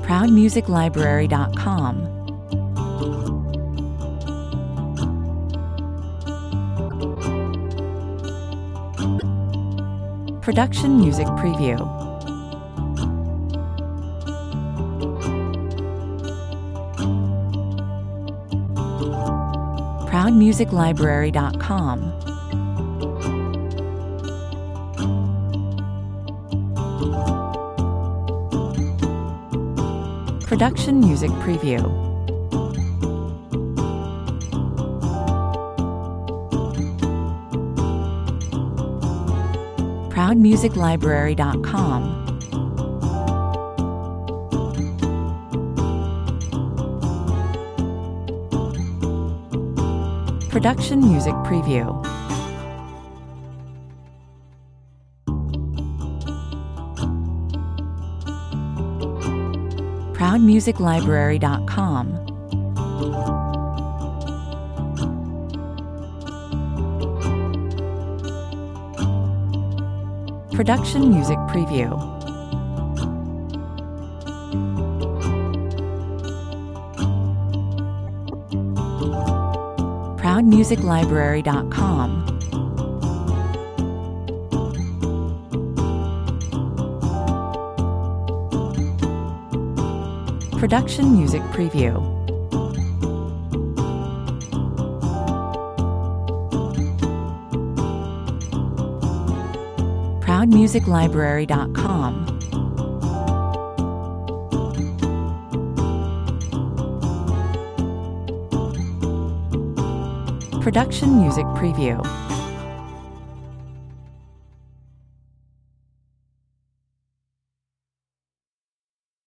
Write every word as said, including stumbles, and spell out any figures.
proud music library dot com. Production Music Preview. proud music library dot com. Production Music Preview. proud music library dot com. Production Music Preview. proud music library dot com. Production Music Preview. proud music library dot com. Production Music Preview. proud music library dot com. Production Music Preview.